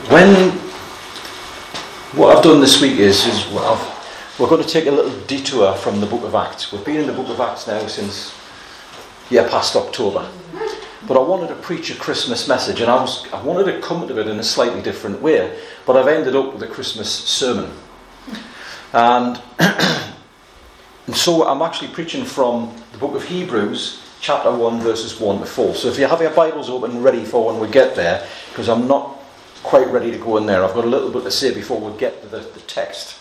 What I've done this week is we're going to take a little detour from the book of Acts. We've been in the book of Acts now since past October. But I wanted to preach a Christmas message, and I wanted to come to it in a slightly different way. But I've ended up with a Christmas sermon. And so I'm actually preaching from the book of Hebrews, chapter 1, verses 1 to 4. So if you have your Bibles open ready for when we get there, because I'm not quite ready to go in there. I've got a little bit to say before we get to the text.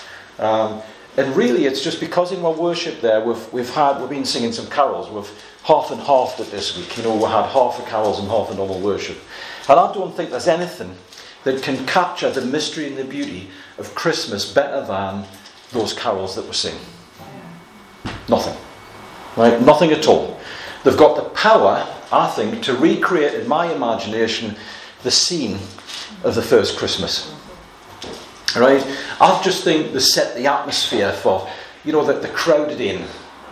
And really it's just because in our worship there we've been singing some carols. We've half and half it this week. We had half the carols and half the normal worship. And I don't think there's anything that can capture the mystery and the beauty of Christmas better than those carols that we sing. Nothing. Right? Nothing at all. They've got the power, I think, to recreate in my imagination the scene of the first Christmas. Right? I just think they set the atmosphere for, the crowded inn,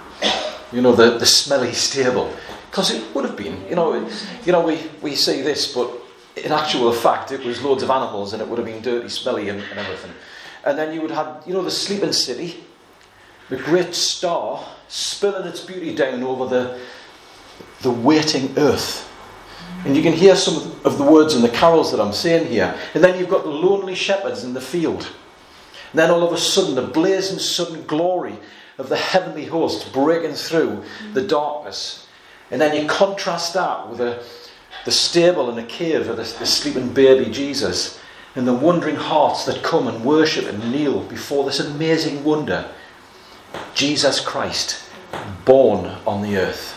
the smelly stable. Because it would have been, we see this, but in actual fact it was loads of animals and it would have been dirty, smelly and everything. And then you would have, the sleeping city, the great star spilling its beauty down over the waiting earth. And you can hear some of the words in the carols that I'm saying here. And then you've got the lonely shepherds in the field. And then all of a sudden the blazing sudden glory of the heavenly host breaking through the darkness. And then you contrast that with the stable and the cave of the sleeping baby Jesus. And the wondering hearts that come and worship and kneel before this amazing wonder. Jesus Christ, born on the earth.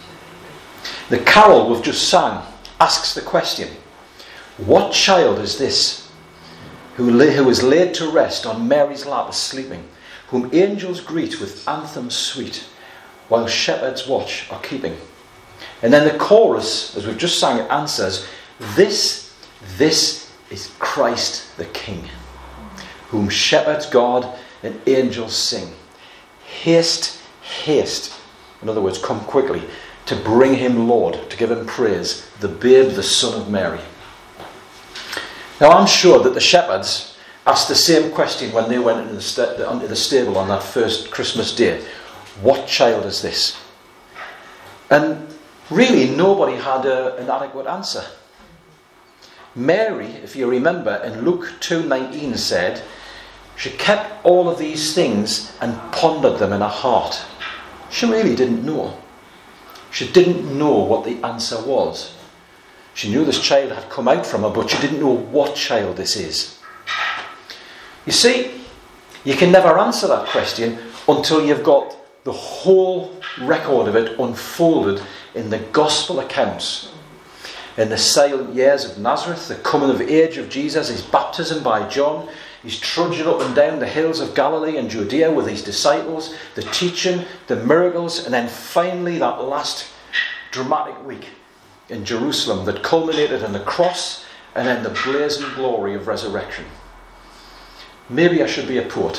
The carol we've just sang asks the question, what child is this who is laid to rest on Mary's lap sleeping, whom angels greet with anthems sweet, while shepherds watch or keeping? And then the chorus, as we've just sang, it answers, this is Christ the King, whom shepherds guard and angels sing. Haste, haste, in other words, come quickly, to bring him Lord, to give him praise, the babe, the Son of Mary. Now I'm sure that the shepherds asked the same question when they went into the stable on that first Christmas day. What child is this? And really nobody had an adequate answer. Mary, if you remember, in Luke 2:19 said, she kept all of these things and pondered them in her heart. She really didn't know. She didn't know what the answer was. She knew this child had come out from her, but she didn't know what child this is. You see, you can never answer that question until you've got the whole record of it unfolded in the gospel accounts. In the silent years of Nazareth, the coming of age of Jesus, his baptism by John, he's trudging up and down the hills of Galilee and Judea with his disciples, the teaching, the miracles, and then finally that last dramatic week in Jerusalem that culminated in the cross and then the blazing glory of resurrection. Maybe I should be a poet.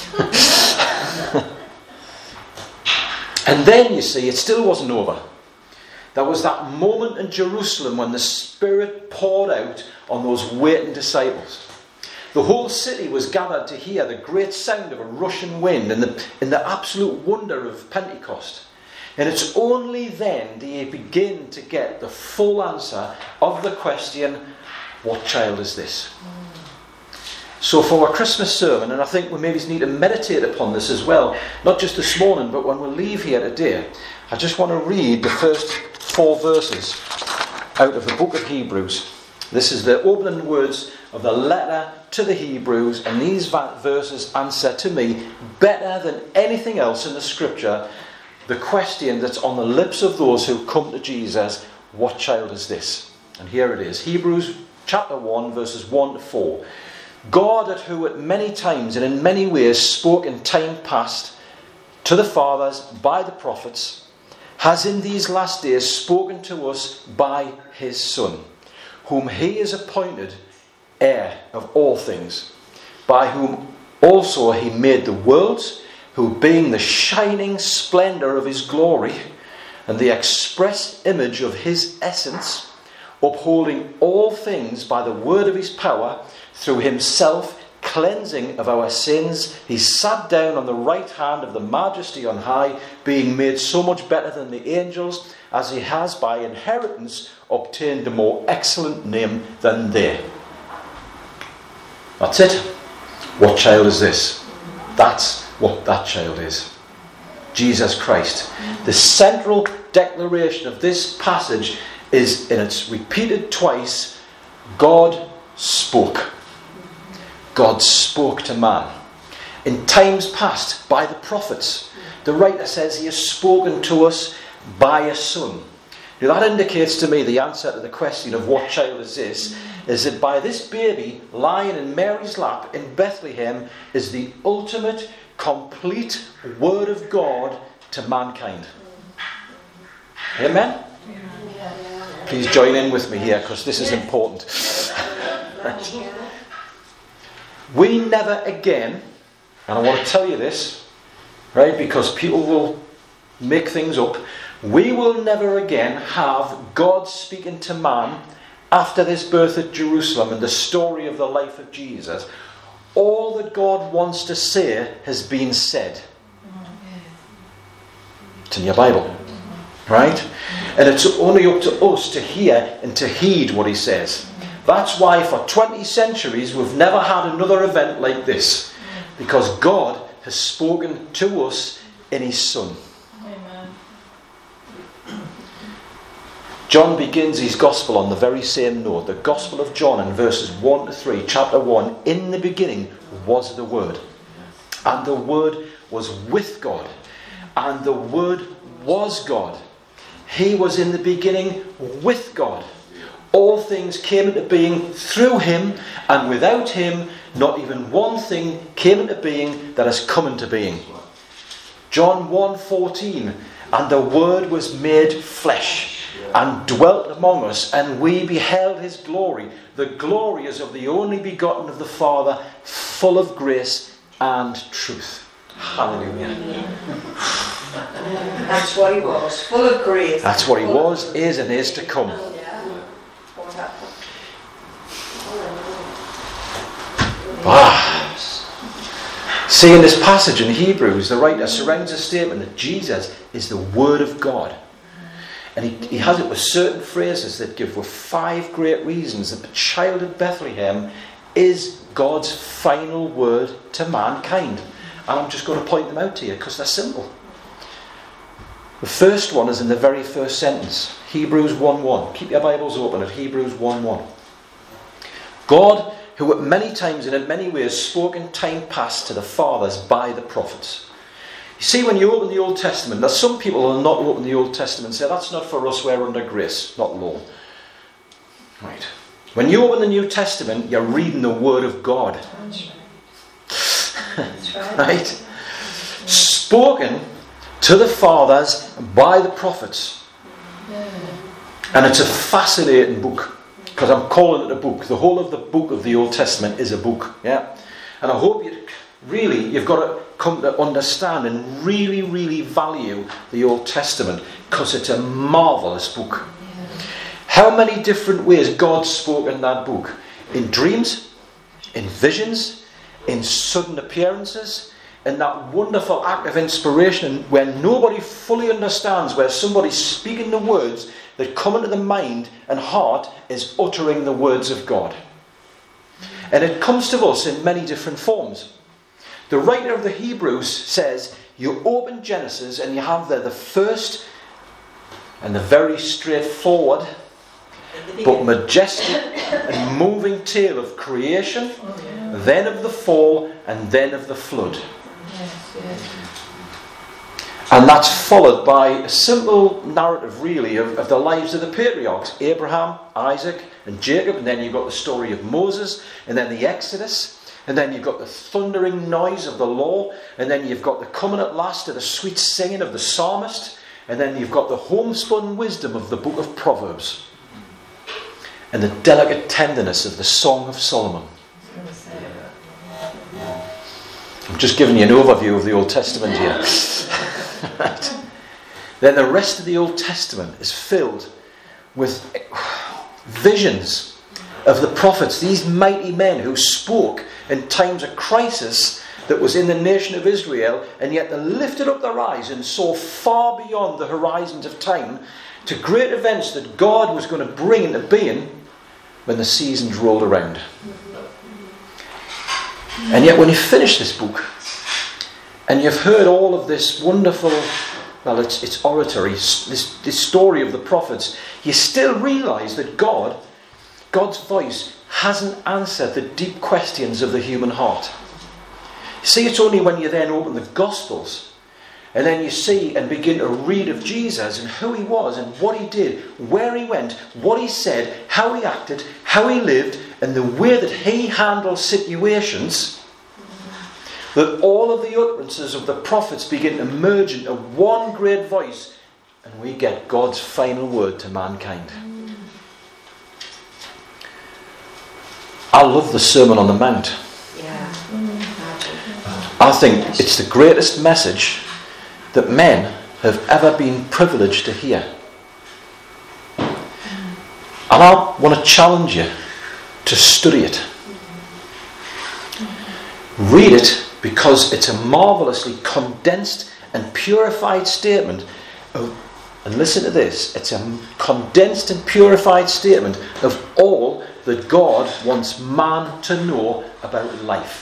And then, you see, it still wasn't over. There was that moment in Jerusalem when the Spirit poured out on those waiting disciples. The whole city was gathered to hear the great sound of a rushing wind and the absolute wonder of Pentecost. And it's only then do you begin to get the full answer of the question, what child is this? So for our Christmas sermon, and I think we maybe need to meditate upon this as well, not just this morning, but when we leave here today, I just want to read the first 4 verses out of the book of Hebrews. This is the opening words of the letter to the Hebrews, and these verses answer to me better than anything else in the scripture the question that's on the lips of those who come to Jesus, what child is this? And here it is, Hebrews chapter 1 verses 1 to 4. God, who at many times and in many ways spoke in time past to the fathers by the prophets, has in these last days spoken to us by his Son, whom he has appointed heir of all things, by whom also he made the worlds, who being the shining splendour of his glory and the express image of his essence, upholding all things by the word of his power, through himself cleansing of our sins, he sat down on the right hand of the Majesty on high, being made so much better than the angels, as he has by inheritance obtained a more excellent name than they. That's it. What child is this? That's what that child is. Jesus Christ. The central declaration of this passage is, and it's repeated twice, God spoke. God spoke to man. In times past, by the prophets, the writer says he has spoken to us by a son. Now that indicates to me the answer to the question of what child is this, is that by this baby lying in Mary's lap in Bethlehem is the ultimate, complete word of God to mankind. Amen? Please join in with me here, because this is important. Right. We never again, and I want to tell you this, right, because people will make things up, we will never again have God speaking to man after this birth at Jerusalem and the story of the life of Jesus. All that God wants to say has been said. It's in your Bible, right? And it's only up to us to hear and to heed what he says. That's why for 20 centuries we've never had another event like this. Because God has spoken to us in his Son. Amen. John begins his gospel on the very same note. The Gospel of John in verses 1 to 3, chapter 1. In the beginning was the Word. And the Word was with God. And the Word was God. He was in the beginning with God. All things came into being through him, and without him, not even one thing came into being that has come into being. John 1:14, and the Word was made flesh, and dwelt among us, and we beheld his glory. The glory is of the only begotten of the Father, full of grace and truth. Hallelujah. That's what he was, full of grace. That's what he was, is, and is to come. See, in this passage in Hebrews, the writer surrounds a statement that Jesus is the Word of God. And he has it with certain phrases that give with 5 great reasons that the child of Bethlehem is God's final word to mankind. And I'm just going to point them out to you because they're simple. The first one is in the very first sentence, Hebrews 1:1. Keep your Bibles open at Hebrews 1:1. God, who at many times and in many ways spoke in time past to the fathers by the prophets. You see, when you open the Old Testament, there's some people who will not open the Old Testament and say, that's not for us, we're under grace, not law. Right. When you open the New Testament, you're reading the Word of God. That's right. Right? Spoken to the fathers by the prophets. And it's a fascinating book. Because I'm calling it a book. The whole of the book of the Old Testament is a book. Yeah? And I hope you've got to come to understand and really, really value the Old Testament. Because it's a marvellous book. How many different ways God spoke in that book? In dreams, in visions, in sudden appearances, in that wonderful act of inspiration where nobody fully understands, where somebody's speaking the words that come into the mind and heart is uttering the words of God. And it comes to us in many different forms. The writer of the Hebrews says, you open Genesis and you have there the first and the very straightforward but majestic and moving tale of creation, then of the fall, and then of the flood. And that's followed by a simple narrative, really, of the lives of the patriarchs, Abraham, Isaac, and Jacob. And then you've got the story of Moses, and then the Exodus, and then you've got the thundering noise of the law, and then you've got the coming at last of the sweet singing of the psalmist, and then you've got the homespun wisdom of the book of Proverbs, and the delicate tenderness of the Song of Solomon. I'm just giving you an overview of the Old Testament here. Right. Then the rest of the Old Testament is filled with visions of the prophets, these mighty men who spoke in times of crisis that was in the nation of Israel, and yet they lifted up their eyes and saw far beyond the horizons of time to great events that God was going to bring into being when the seasons rolled around. And yet when you finish this book and you've heard all of this wonderful, well, it's oratory, this story of the prophets, you still realise that God's voice hasn't answered the deep questions of the human heart. See, it's only when you then open the Gospels and then you see and begin to read of Jesus and who he was and what he did, where he went, what he said, how he acted, how he lived, and the way that he handled situations, that all of the utterances of the prophets begin to merge into one great voice, and we get God's final word to mankind. I love the Sermon on the Mount. I think it's the greatest message that men have ever been privileged to hear. And I want to challenge you to study it. Read it, because it's a marvellously condensed and purified statement of, and listen to this, it's a condensed and purified statement of all that God wants man to know about life.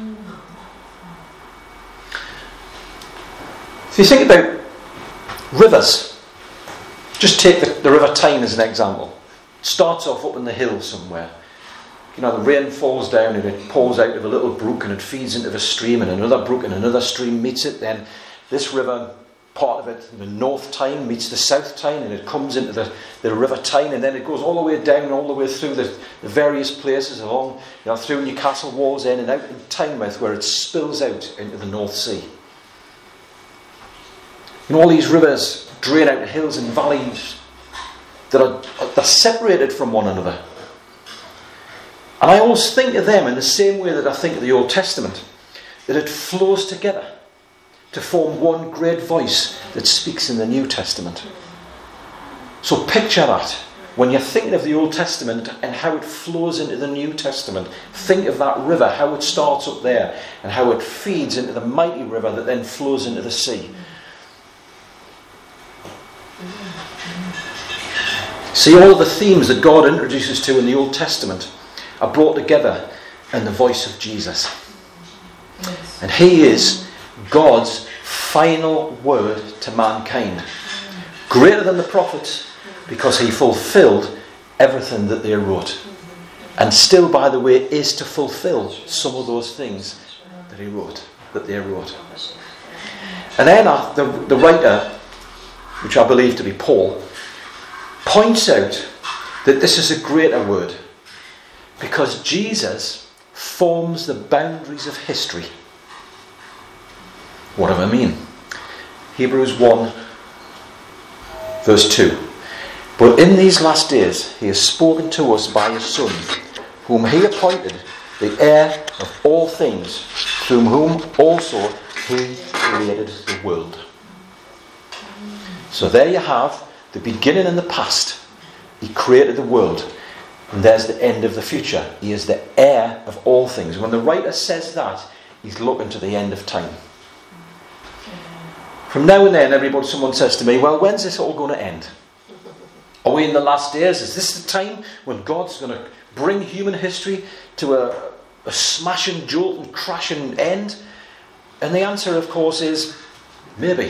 If you think about rivers, just take the River Tyne as an example. It starts off up in the hills somewhere. You know, the rain falls down and it pours out of a little brook and it feeds into the stream, and another brook and another stream meets it. Then this river, part of it, the North Tyne meets the South Tyne, and it comes into the River Tyne, and then it goes all the way down, all the way through the various places along, through Newcastle, Wallsend, and out in Tynemouth, where it spills out into the North Sea. And all these rivers drain out hills and valleys they're separated from one another. And I always think of them in the same way that I think of the Old Testament, that it flows together to form one great voice that speaks in the New Testament. So picture that. When you're thinking of the Old Testament and how it flows into the New Testament, think of that river, how it starts up there, and how it feeds into the mighty river that then flows into the sea. See, all the themes that God introduces to in the Old Testament are brought together in the voice of Jesus. And he is God's final word to mankind. Greater than the prophets, because he fulfilled everything that they wrote. And still, by the way, is to fulfill some of those things that he wrote, that they wrote. And then the writer, which I believe to be Paul, points out that this is a greater word, because Jesus forms the boundaries of history. What do I mean? Hebrews 1 verse 2. But in these last days he has spoken to us by his Son, whom he appointed the heir of all things, through whom also he created the world. So there you have the beginning and the past. He created the world. And there's the end of the future. He is the heir of all things. When the writer says that, he's looking to the end of time. From now and then, someone says to me, well, when's this all going to end? Are we in the last days? Is this the time when God's going to bring human history to a smashing, jolting, crashing end? And the answer, of course, is maybe.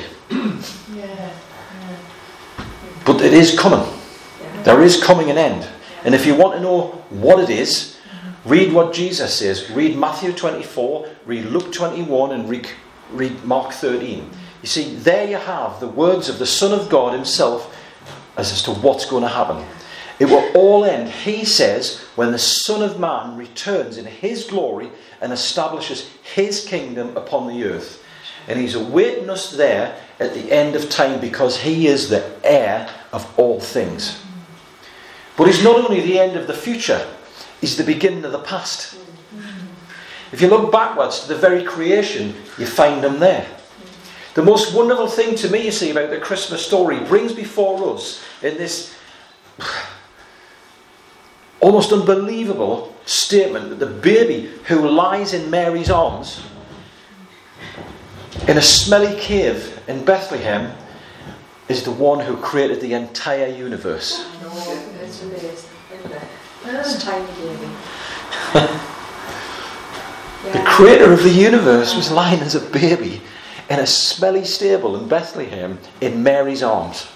But it is coming. There is coming an end. And if you want to know what it is, read what Jesus says. Read Matthew 24, read Luke 21, and read Mark 13. You see, there you have the words of the Son of God himself as to what's going to happen. It will all end, he says, when the Son of Man returns in his glory and establishes his kingdom upon the earth. And he's awaiting us there at the end of time, because he is the heir of all things. But he's not only the end of the future, he's the beginning of the past. If you look backwards to the very creation, you find him there. The most wonderful thing to me, you see, about the Christmas story brings before us in this almost unbelievable statement that the baby who lies in Mary's arms in a smelly cave in Bethlehem is the one who created the entire universe. It's amazing, isn't it? It's tiny baby. The creator of the universe was lying as a baby in a smelly stable in Bethlehem in Mary's arms.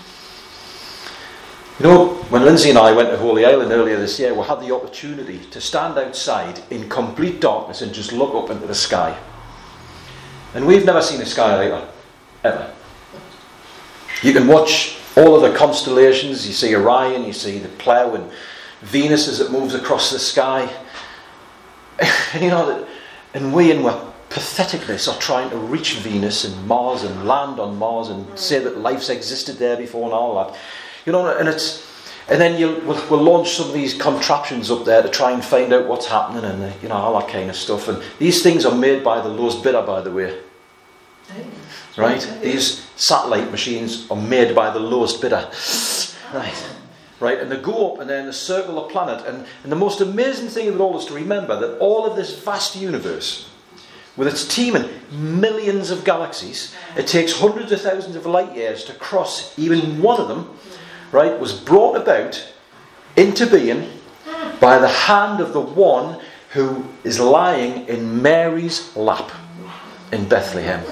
You know, when Lindsay and I went to Holy Island earlier this year, we had the opportunity to stand outside in complete darkness and just look up into the sky. And we've never seen a sky like that, ever. You can watch all of the constellations. You see Orion, you see the Plough and Venus as it moves across the sky. And you know that, and we in our patheticness are trying to reach Venus and Mars and land on Mars and say that life's existed there before and all that. You know, and then we'll launch some of these contraptions up there to try and find out what's happening and you know, all that kind of stuff. And these things are made by the lowest bidder, by the way. Right? These satellite machines are made by the lowest bidder. Right? And they go up and then they circle the planet. And the most amazing thing of it all is to remember that all of this vast universe, with its teeming millions of galaxies, it takes hundreds of thousands of light years to cross even one of them, right, was brought about into being by the hand of the one who is lying in Mary's lap in Bethlehem.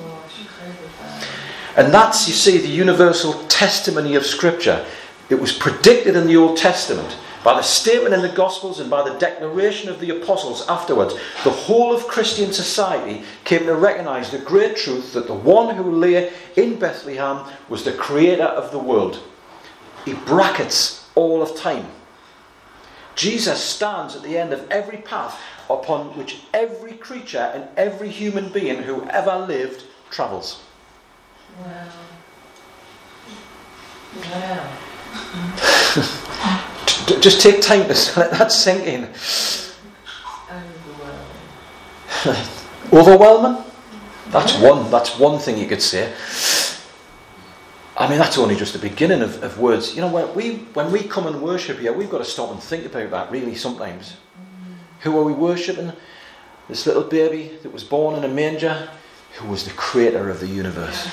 And that's, you see, the universal testimony of Scripture. It was predicted in the Old Testament by the statement in the Gospels and by the declaration of the Apostles afterwards. The whole of Christian society came to recognise the great truth that the one who lay in Bethlehem was the creator of the world. He brackets all of time. Jesus stands at the end of every path upon which every creature and every human being who ever lived travels. Wow. Just take time to let that sink in. Overwhelming? That's one thing you could say. I mean, that's only just the beginning of words. You know, when we come and worship here, we've got to stop and think about that, really, sometimes. Who are we worshipping? This little baby that was born in a manger, who was the creator of the universe.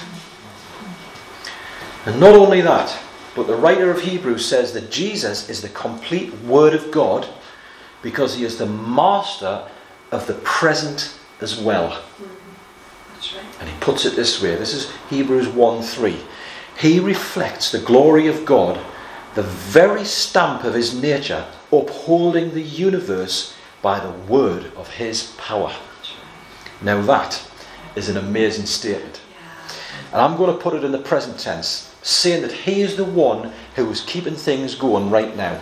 And not only that, but the writer of Hebrews says that Jesus is the complete Word of God because he is the master of the present as well. That's right. And he puts it this way. This is Hebrews 1:3. He reflects the glory of God, the very stamp of his nature, upholding the universe by the word of his power. Now that is an amazing statement. And I'm going to put it in the present tense, saying that he is the one who is keeping things going right now.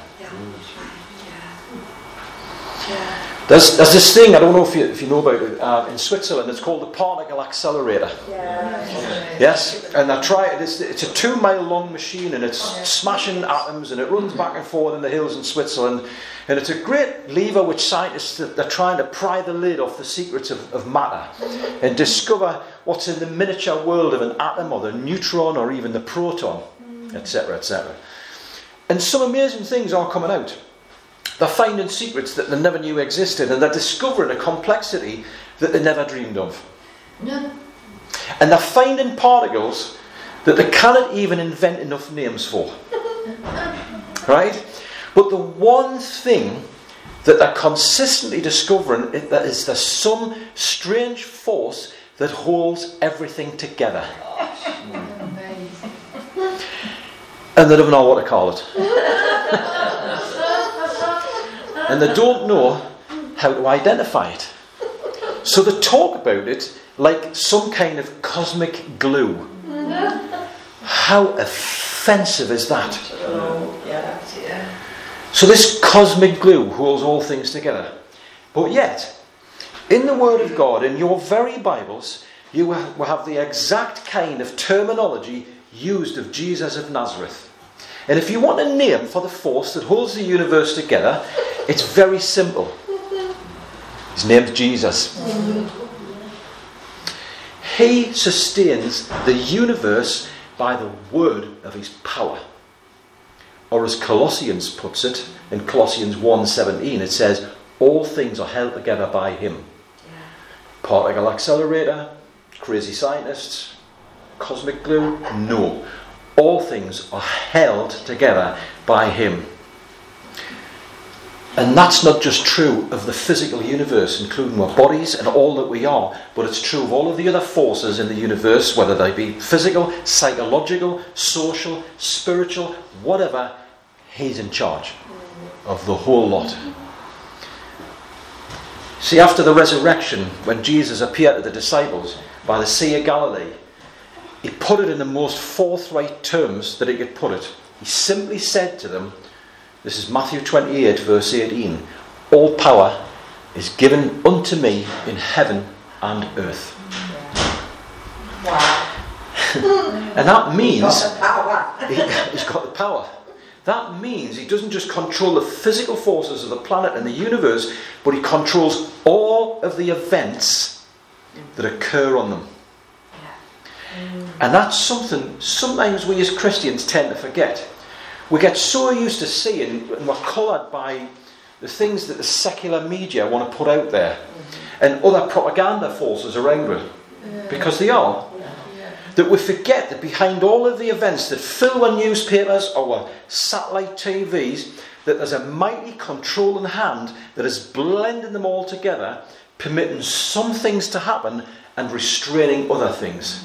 There's this thing, I don't know if you know about it, in Switzerland, it's called the particle accelerator. Yes? And I try it, it's a 2-mile long machine and it's smashing atoms and it runs back and forth in the hills in Switzerland. And it's a great lever which scientists, they're trying to pry the lid off the secrets of matter and discover what's in the miniature world of an atom or the neutron or even the proton, etc., etc. And some amazing things are coming out. They're finding secrets that they never knew existed, and they're discovering a complexity that they never dreamed of. And they're finding particles that they cannot even invent enough names for. Right? But the one thing that they're consistently discovering is that there's some strange force that holds everything together. And they don't know what to call it. And they don't know how to identify it. So they talk about it like some kind of cosmic glue. How offensive is that? So this cosmic glue holds all things together. But yet, in the Word of God, in your very Bibles, you will have the exact kind of terminology used of Jesus of Nazareth. And if you want a name for the force that holds the universe together, it's very simple. His name's Jesus. He sustains the universe by the word of his power. Or as Colossians puts it, in Colossians 1:17, it says, all things are held together by him. Particle accelerator, crazy scientists, cosmic glue? No. All things are held together by him. And that's not just true of the physical universe, including our bodies and all that we are, but it's true of all of the other forces in the universe, whether they be physical, psychological, social, spiritual, whatever. He's in charge of the whole lot. See, after the resurrection, when Jesus appeared to the disciples by the Sea of Galilee, he put it in the most forthright terms that he could put it. He simply said to them, this is Matthew 28 verse 18, all power is given unto me in heaven and earth. Wow. And that means He's he's got the power. That means he doesn't just control the physical forces of the planet and the universe, but he controls all of the events that occur on them. And that's something sometimes we as Christians tend to forget. We get so used to seeing, and we're coloured by the things that the secular media want to put out there, and other propaganda forces around it, because they are, that we forget that behind all of the events that fill our newspapers or our satellite TVs, that there's a mighty controlling hand that is blending them all together, permitting some things to happen and restraining other things.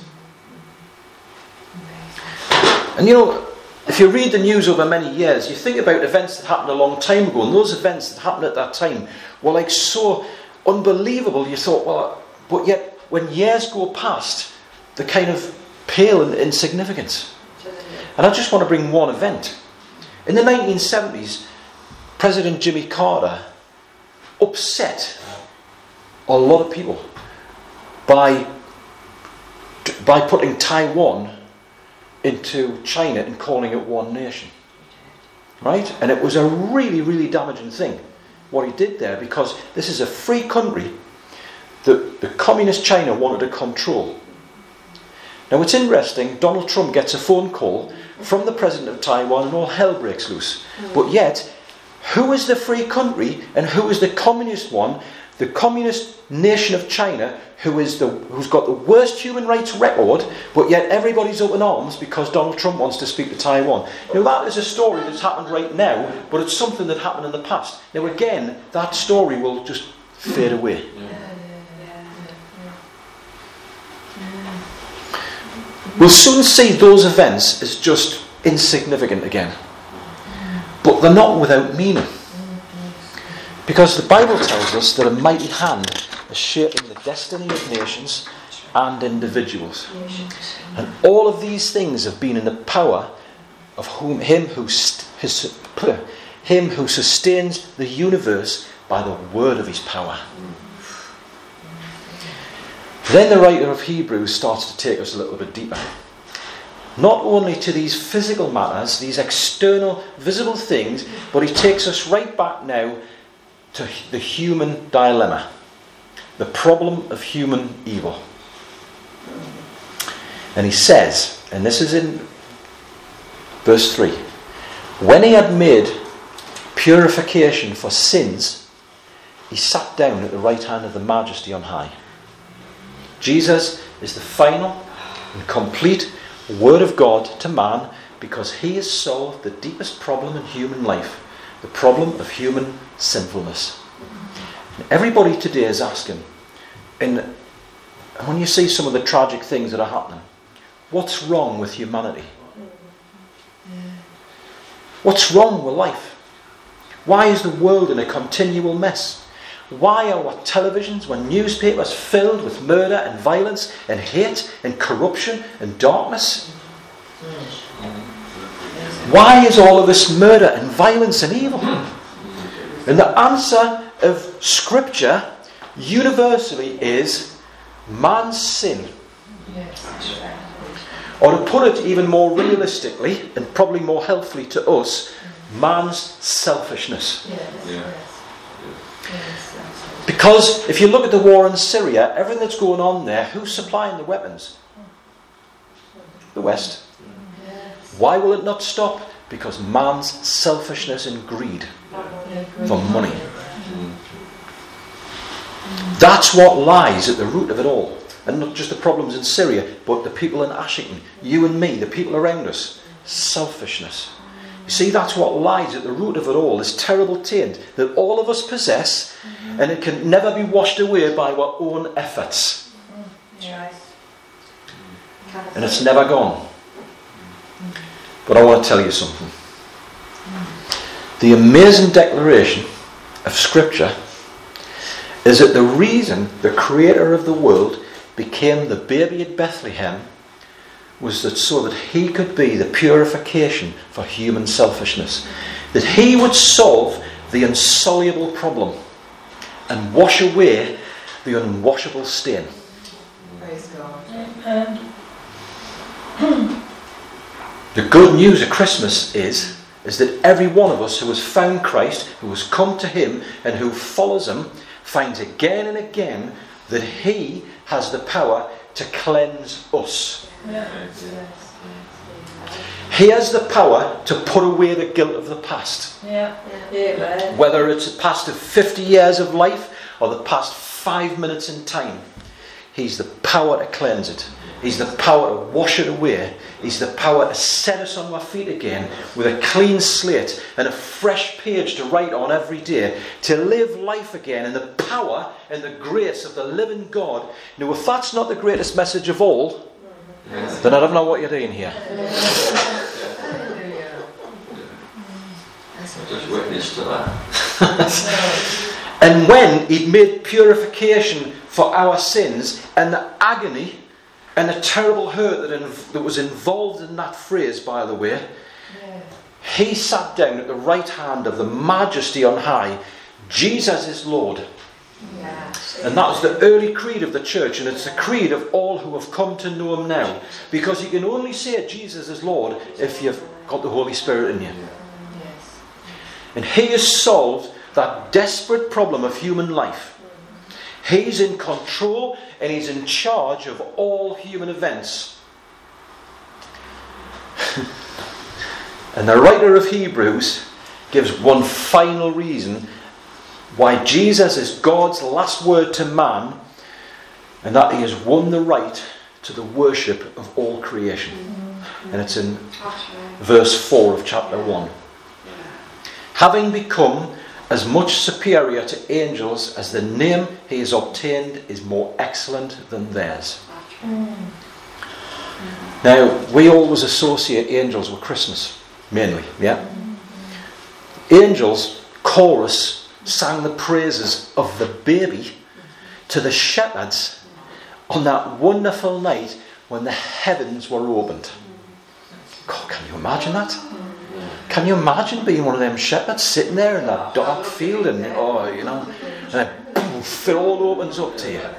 And you know, if you read the news over many years, you think about events that happened a long time ago, and those events that happened at that time were like so unbelievable. You thought, well, but yet when years go past, they kind of pale in insignificance. And I just want to bring one event. In the 1970s, President Jimmy Carter upset a lot of people by putting Taiwan into China and calling it one nation. Right? And it was a really, really damaging thing, what he did there, because this is a free country that the communist China wanted to control. Now it's interesting, Donald Trump gets a phone call from the president of Taiwan and all hell breaks loose. But yet, who is the free country and who is the communist one? The communist nation of China, who's got the worst human rights record, but yet everybody's up in arms because Donald Trump wants to speak to Taiwan. Now that is a story that's happened right now, but it's something that happened in the past. Now again, that story will just fade away. We'll soon see those events as just insignificant again. But they're not without meaning. Because the Bible tells us that a mighty hand is shaping the destiny of nations and individuals. And all of these things have been in the power of him who sustains the universe by the word of his power. Then the writer of Hebrews starts to take us a little bit deeper. Not only to these physical matters, these external, visible things, but he takes us right back now to the human dilemma, the problem of human evil. And he says, and this is in verse 3, when he had made purification for sins, he sat down at the right hand of the Majesty on high. Jesus is the final and complete Word of God to man, because he has solved the deepest problem in human life, the problem of human sinfulness. And everybody today is asking, and when you see some of the tragic things that are happening, what's wrong with humanity? What's wrong with life? Why is the world in a continual mess? Why are our televisions, our newspapers filled with murder and violence and hate and corruption and darkness? Why is all of this murder and violence and evil? And the answer of Scripture universally is man's sin. Or to put it even more realistically and probably more helpfully to us, man's selfishness. Because if you look at the war in Syria, everything that's going on there, who's supplying the weapons? The West. Why will it not stop Because man's selfishness and greed for money. That's what lies at the root of it all. And not just the problems in Syria, but the people in Ashington, you and me, the people around us. Selfishness. You see, that's what lies at the root of it all, this terrible taint that all of us possess, and it can never be washed away by our own efforts. And it's never gone. But I want to tell you something. The amazing declaration of Scripture is that the reason the Creator of the world became the baby at Bethlehem was that so that he could be the purification for human selfishness. That he would solve the insoluble problem and wash away the unwashable stain. Praise God. The good news of Christmas is that every one of us who has found Christ, who has come to him and who follows him, finds again and again that he has the power to cleanse us. He has the power to put away the guilt of the past. Whether it's the past of 50 years of life or the past 5 minutes in time, he's the power to cleanse it. He's the power to wash it away. He's the power to set us on our feet again with a clean slate and a fresh page to write on every day, to live life again in the power and the grace of the living God. Now, if that's not the greatest message of all, then I don't know what you're doing here. Just witness to that. And when he'd made purification for our sins and the agony and the terrible hurt that was involved in that phrase, by the way, he sat down at the right hand of the Majesty on high. Jesus is Lord. And that was the early creed of the church, and it's the creed of all who have come to know him now. Because you can only say Jesus is Lord if you've got the Holy Spirit in you. And he has solved that desperate problem of human life. He's in control and he's in charge of all human events. And the writer of Hebrews gives one final reason why Jesus is God's last word to man, and that he has won the right to the worship of all creation. And it's in verse 4 of chapter 1. Having become as much superior to angels as the name he has obtained is more excellent than theirs. Now, we always associate angels with Christmas, mainly, yeah? Angels, chorus, sang the praises of the baby to the shepherds on that wonderful night when the heavens were opened. God, can you imagine that? Can you imagine being one of them shepherds sitting there in that dark field and and then poof, it all opens up to you.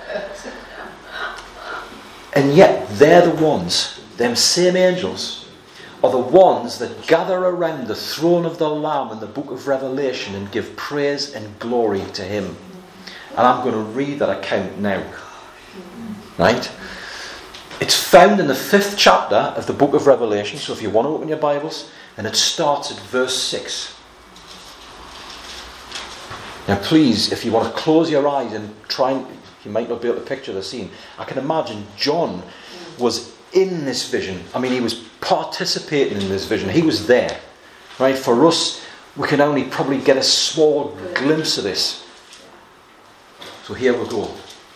And yet they're the ones, them same angels, are the ones that gather around the throne of the Lamb in the book of Revelation and give praise and glory to him. And I'm going to read that account now. Right? It's found in the 5th chapter of the book of Revelation, so if you want to open your Bibles, and it starts at verse 6. Now please, if you want to close your eyes and try and, you might not be able to picture the scene. I can imagine John was in this vision. I mean, he was participating in this vision. He was there. Right? For us, we can only probably get a small glimpse of this. So here we go.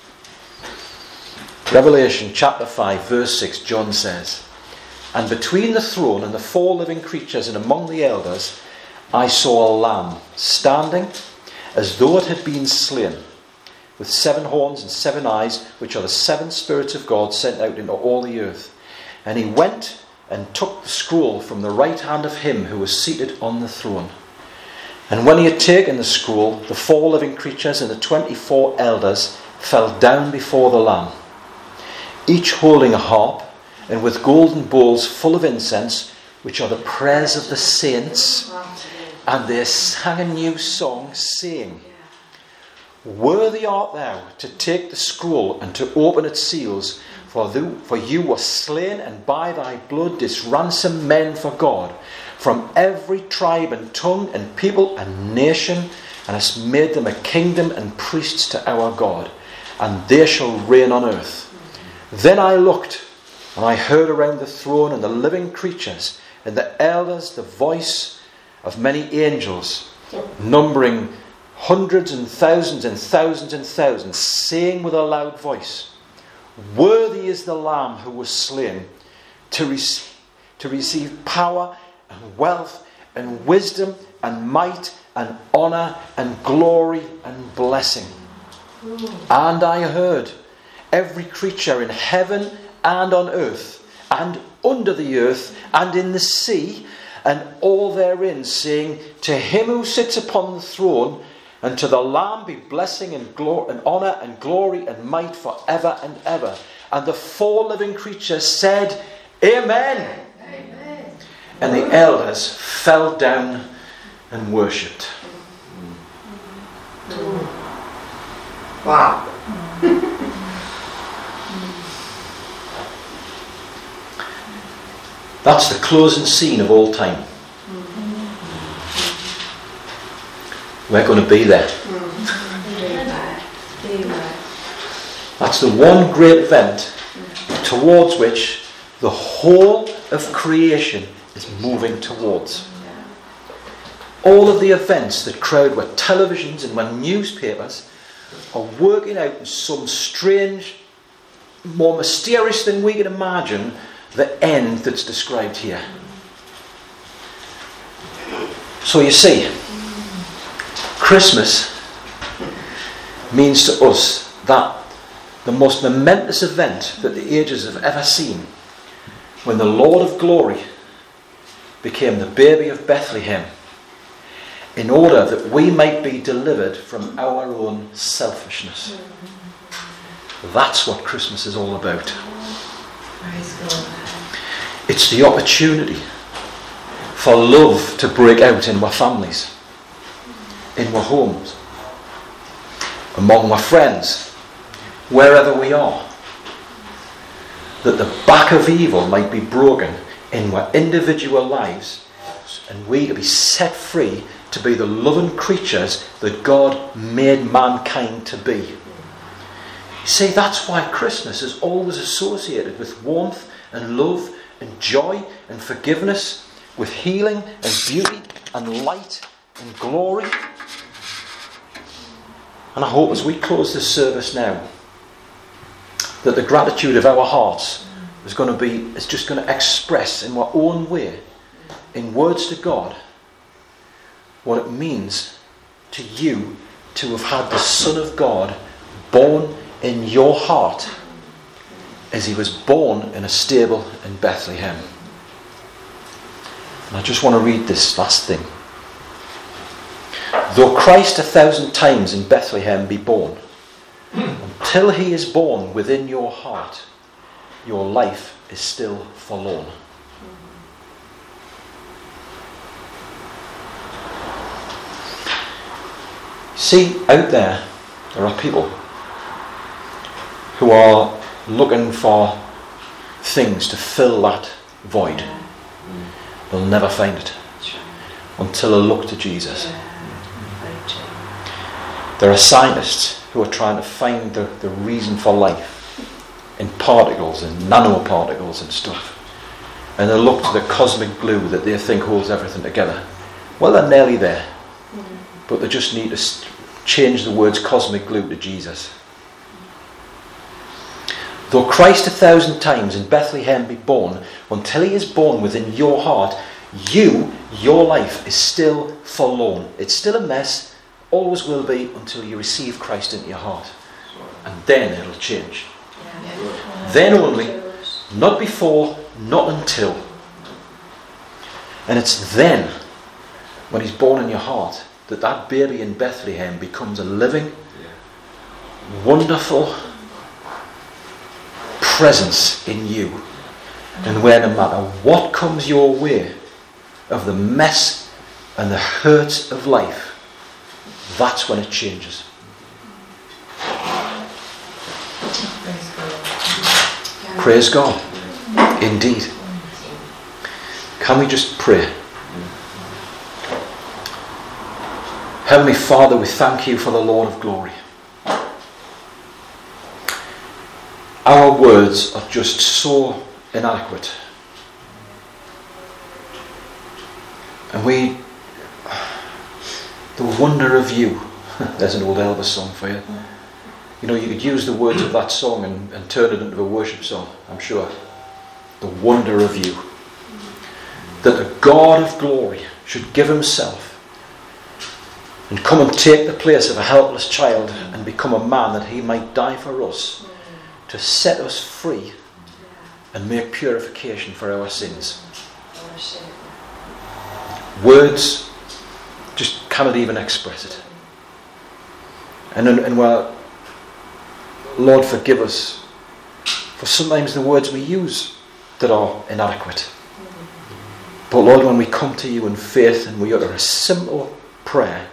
Revelation chapter 5 verse 6, John says, "And between the throne and the 4 living creatures and among the elders, I saw a lamb standing as though it had been slain, with 7 horns and 7 eyes, which are the 7 spirits of God sent out into all the earth. And he went and took the scroll from the right hand of him who was seated on the throne. And when he had taken the scroll, the 4 living creatures and the 24 elders fell down before the Lamb, each holding a harp, and with golden bowls full of incense, which are the prayers of the saints. And they sang a new song, saying, Worthy art thou to take the scroll and to open its seals, for you were slain, and by thy blood didst ransom men for God from every tribe and tongue and people and nation, and hast made them a kingdom and priests to our God, and they shall reign on earth. Then I looked, and I heard around the throne and the living creatures and the elders the voice of many angels, numbering hundreds and thousands and thousands and thousands, saying with a loud voice, Worthy is the Lamb who was slain to receive power and wealth and wisdom and might and honour and glory and blessing. And I heard every creature in heaven and on earth and under the earth and in the sea and all therein, saying, To him who sits upon the throne and to the Lamb be blessing and honour and glory and might for ever and ever. And the 4 living creatures said, Amen. Amen. And the elders fell down and worshipped. Wow. That's the closing scene of all time. We're going to be there. That's the one great event towards which the whole of creation is moving towards. All of the events that crowd were televisions and were newspapers are working out in some strange, more mysterious than we can imagine, the end that's described here. So you see, Christmas means to us that the most momentous event that the ages have ever seen, when the Lord of glory became the baby of Bethlehem, in order that we might be delivered from our own selfishness. That's what Christmas is all about. It's the opportunity for love to break out in our families, in our homes, among our friends, wherever we are. That the back of evil might be broken in our individual lives, and we to be set free to be the loving creatures that God made mankind to be. You see, that's why Christmas is always associated with warmth and love and joy and forgiveness, with healing and beauty and light and glory. And I hope as we close this service now, that the gratitude of our hearts is just going to express in our own way, in words to God, what it means to you to have had the Son of God born in your heart as he was born in a stable in Bethlehem. And I just want to read this last thing. Though Christ 1,000 times in Bethlehem be born, until he is born within your heart, your life is still forlorn. See, out there are people who are looking for things to fill that void. They'll never find it until they look to Jesus. There are scientists who are trying to find the reason for life in particles and nanoparticles and stuff. And they look to the cosmic glue that they think holds everything together. Well, they're nearly there. But they just need to change the words cosmic glue to Jesus. Though Christ 1,000 times in Bethlehem be born, until he is born within your heart, your life is still forlorn. It's still a mess, always will be, until you receive Christ into your heart. And then it'll change. Then only, not before, not until. And it's then, when he's born in your heart, that baby in Bethlehem becomes a living, wonderful presence in you. And where no matter what comes your way of the mess and the hurt of life, that's when it changes. Praise God. Indeed. Can we just pray? Heavenly Father, we thank you for the Lord of glory. Our words are just so inadequate. And the wonder of you. There's an old Elvis song for you. You know, you could use the words of that song and turn it into a worship song, I'm sure. The wonder of you. That the God of glory should give himself and come and take the place of a helpless child and become a man that he might die for us, to set us free and make purification for our sins. Words just cannot even express it. And well, Lord, forgive us for sometimes the words we use that are inadequate. But Lord, when we come to you in faith and we utter a simple prayer,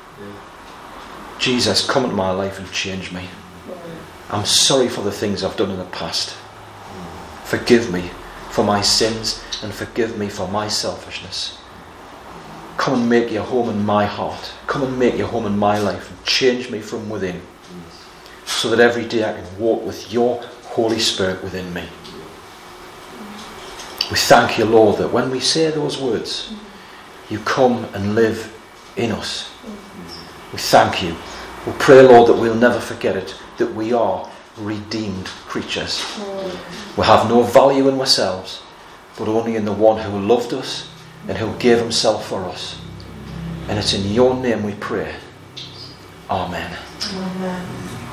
Jesus, come into my life and change me. I'm sorry for the things I've done in the past. Forgive me for my sins and forgive me for my selfishness. Come and make your home in my heart. Come and make your home in my life and change me from within, so that every day I can walk with your Holy Spirit within me. We thank you, Lord, that when we say those words, you come and live in us. We thank you. We pray, Lord, that we'll never forget it, that we are redeemed creatures. We have no value in ourselves, but only in the one who loved us and who gave himself for us. And it's in your name we pray. Amen. Amen.